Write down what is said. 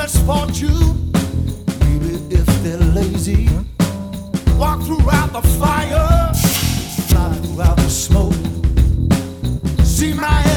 misfortune. Maybe if they're lazy, walk throughout the fire, fly throughout the smoke. See my